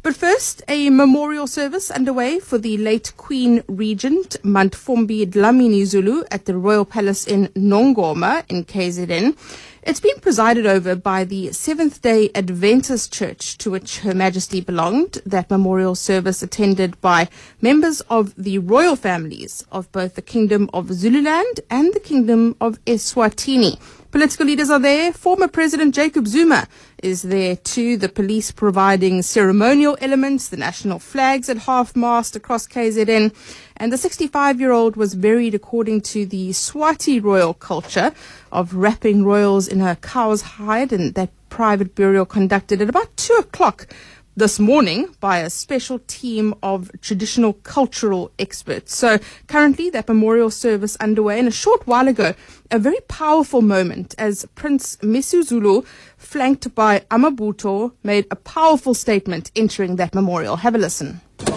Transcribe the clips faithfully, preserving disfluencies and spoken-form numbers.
But first, a memorial service underway for the late Queen Regent Mantfombi Dlamini Zulu at the Royal Palace in Nongoma in K Z N. It's been presided over by the Seventh-day Adventist Church, to which Her Majesty belonged. That memorial service attended by members of the royal families of both the Kingdom of Zululand and the Kingdom of Eswatini. Political leaders are there. Former President Jacob Zuma is there too. The police providing ceremonial elements, the national flags at half-mast across K Z N. And the sixty-five-year-old was buried according to the Swati royal culture of wrapping royals in a cow's hide, and that private burial conducted at about two o'clock this morning by a special team of traditional cultural experts. So currently that memorial service underway, and a short while ago, a very powerful moment as Prince Misuzulu, flanked by Amabuto, made a powerful statement entering that memorial. Have a listen.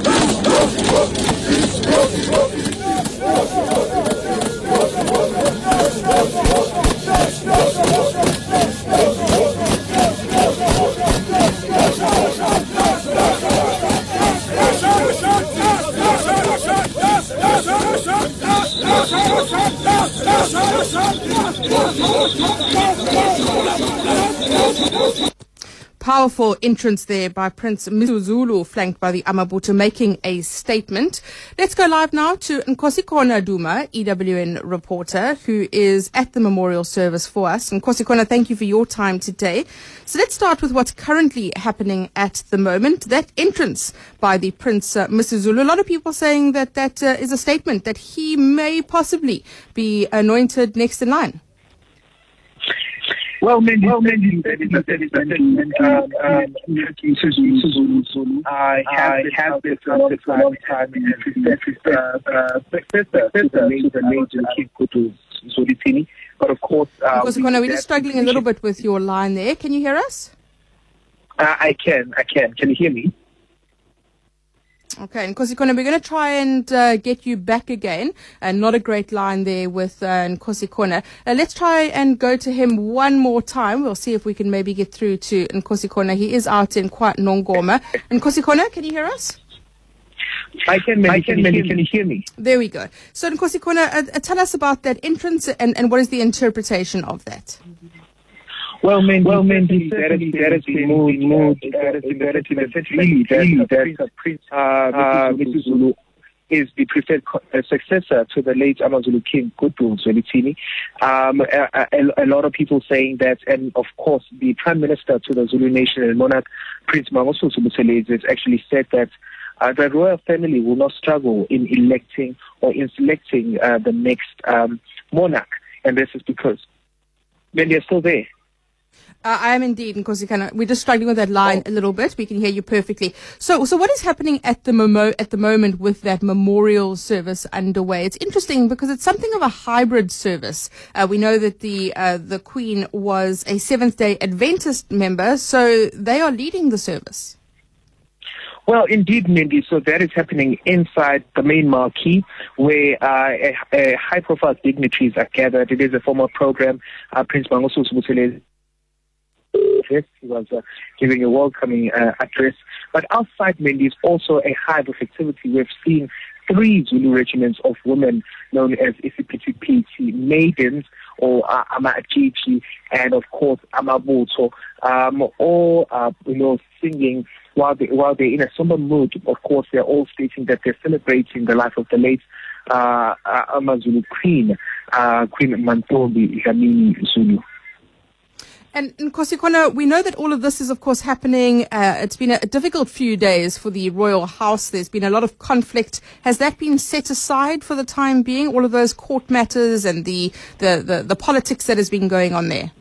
Powerful entrance there by Prince Misuzulu, flanked by the Amabuto, making a statement. Let's go live now to Nkosikona Duma, E W N reporter, who is at the memorial service for us. Nkosikona, thank you for your time today. So let's start with what's currently happening at the moment. That entrance by the Prince uh, Misuzulu, a lot of people saying that that uh, is a statement that he may possibly be anointed next in line. Well, Mandy, well, Mandy, that is that is that is I have been for a long time and successor to the major King Kutu Solitini. But of course, because we're just struggling a little bit with your line there. Can you hear us? Uh, I can, I can. Can you hear me? Okay, Nkosikona, we're going to try and uh, get you back again. And uh, not a great line there with uh, Nkosikona. Uh, let's try and go to him one more time. We'll see if we can maybe get through to Nkosikona. He is out in quite Nongoma. Nkosikona, can you hear us? I can, I can, can, can you hear me? There we go. So, Nkosikona, uh, uh, tell us about that entrance and, and what is the interpretation of that? Well, Mandy, well, Mandy, that has been moved, moved, that has been, that has been essentially that, that Prince uh, Misuzulu is the preferred uh, successor to the late Amazulu King Kutu Zwelithini. Um, a, a, a lot of people saying that, and of course, the Prime Minister to the Zulu Nation and monarch, Prince Mangosuthu Buthelezi, has actually said that uh, the royal family will not struggle in electing or in selecting uh, the next um, monarch, and this is because when they're still there. Uh, I am indeed, because you kind we're just struggling with that line oh. a little bit. We can hear you perfectly. So, so what is happening at the momo at the moment with that memorial service underway? It's interesting because it's something of a hybrid service. Uh, we know that the uh, the Queen was a Seventh-day Adventist member, so they are leading the service. Well, indeed, Mindy. So that is happening inside the main marquee, where uh, a, a high-profile dignitaries are gathered. It is a formal program. Uh, Prince Mangosuthu Buthelezi. He was uh, giving a welcoming uh, address. But outside Mendy is also a hive of activity. We've seen three Zulu regiments of women known as Isipiti maidens, or uh, Ama-Ajiji, and of course Amabuto, um, all uh, you know, singing while they while they're in a somber mood. Of course, they're all stating that they're celebrating the life of the late uh, uh, Amazulu Queen, uh, Queen Mantfombi Dlamini Zulu. And Nkosikona, we know that all of this is, of course, happening. Uh, it's been a, a difficult few days for the royal house. There's been a lot of conflict. Has that been set aside for the time being? All of those court matters and the the, the, the politics that has been going on there?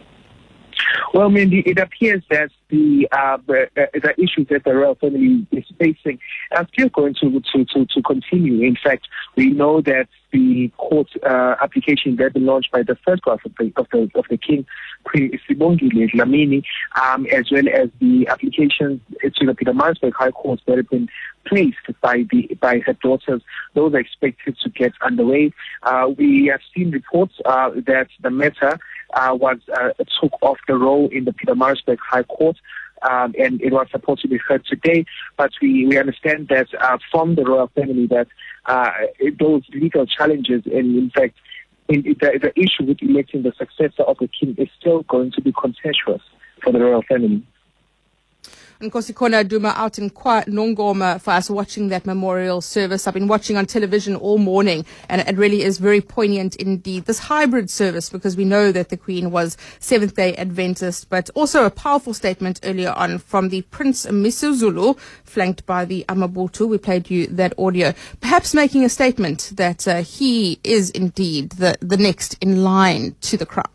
Well, Mindy, it appears that the, uh, the, the issues that the royal family is facing are still going to, to, to, to continue. In fact, we know that the court uh, application that been launched by the first wife of the, of the, of the king, Queen Isibongile Dlamini, um, as well as the applications to the Pietermaritzburg High Court that have been placed by the by her daughters, those are expected to get underway. Uh, we have seen reports uh, that the matter uh, was uh, took off the roll in the Pietermaritzburg High Court. um, and it was supposed to be heard today. But we, we understand that uh, from the royal family that uh, those legal challenges and, in fact, in, the, the issue with electing the successor of the king is still going to be contentious for the royal family. Nkosikhona Duma out in Kwa Nongoma for us watching that memorial service. I've been watching on television all morning, and it really is very poignant indeed. This hybrid service, because we know that the Queen was Seventh-day Adventist, but also a powerful statement earlier on from the Prince Misuzulu, flanked by the Amabutu. We played you that audio, perhaps making a statement that uh, he is indeed the, the next in line to the crown.